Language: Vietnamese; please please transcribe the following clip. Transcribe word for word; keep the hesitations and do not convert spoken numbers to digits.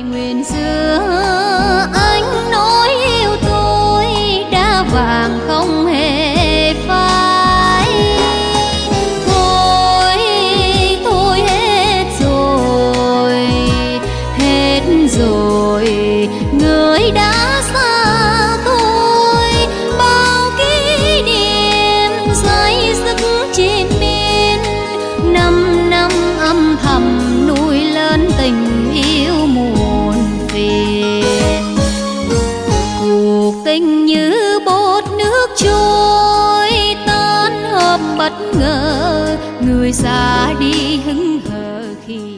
Nguyện xưa anh nói yêu tôi đã vàng không hề phai. Thôi thôi hết rồi, hết rồi, người đã xa tôi. Bao kỷ niệm say sức trên miên, năm năm âm thầm nuôi lớn tình yêu muộn phiền. Cuộc tình như bọt nước trôi tan hợp bất ngờ, người xa đi hững hờ khi